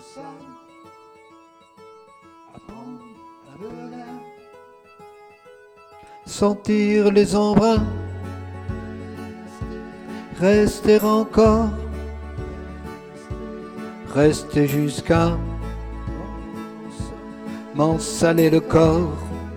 ça. Apprendre à voler, sentir les embruns, rester encore, rester jusqu'à m'en saler le corps.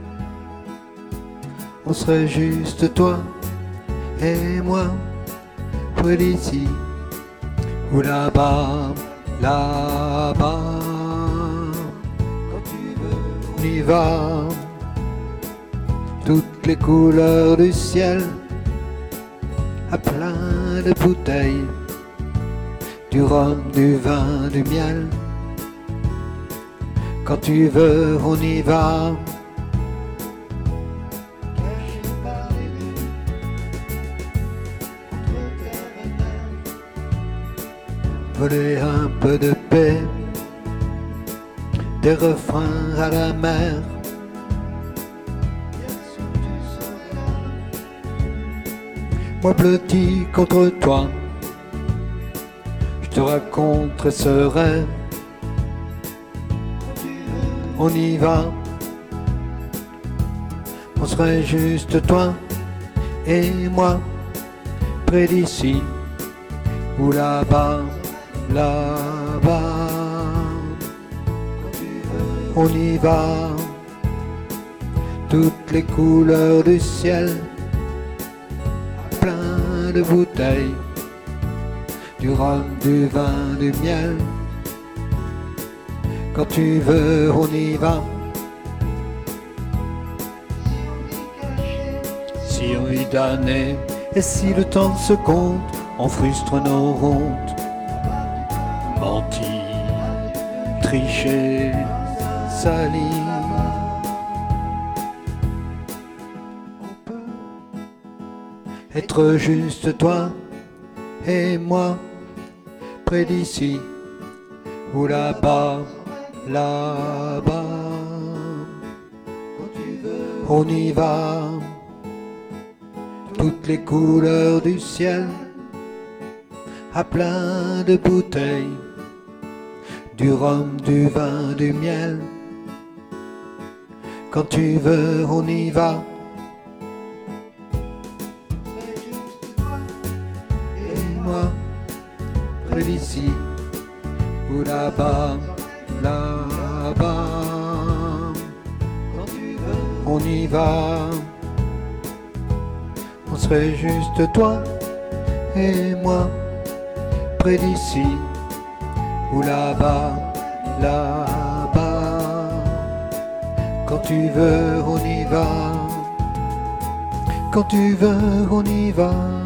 On serait juste toi et moi, près d'ici ou là-bas, là-bas. Quand tu veux, on y va. Toutes les couleurs du ciel, à plein de bouteilles, du rhum, du vin, du miel. Quand tu veux, on y va. Caché par les rues, entre terre et mer, voler un peu de paix, des refrains à la mer. Bien sûr tu seras, moi blotti contre toi, je te raconterai ce rêve. On y va, on serait juste toi et moi, près d'ici ou là-bas, là-bas. On y va, toutes les couleurs du ciel, plein de bouteilles, du rhum, du vin, du miel. Quand tu veux, on y va. Si on y damnait, et si le temps se compte, on frustre nos hontes. Menti, tricher, sali. On peut être juste toi et moi, près d'ici ou là-bas. Là-bas, on y va, toutes les couleurs du ciel, à plein de bouteilles, du rhum, du vin, du miel. Quand tu veux, on y va. Et moi, près d'ici ou là-bas. Là-bas, on y va, on serait juste toi et moi, près d'ici ou là-bas, là-bas. Quand tu veux, on y va, quand tu veux, on y va.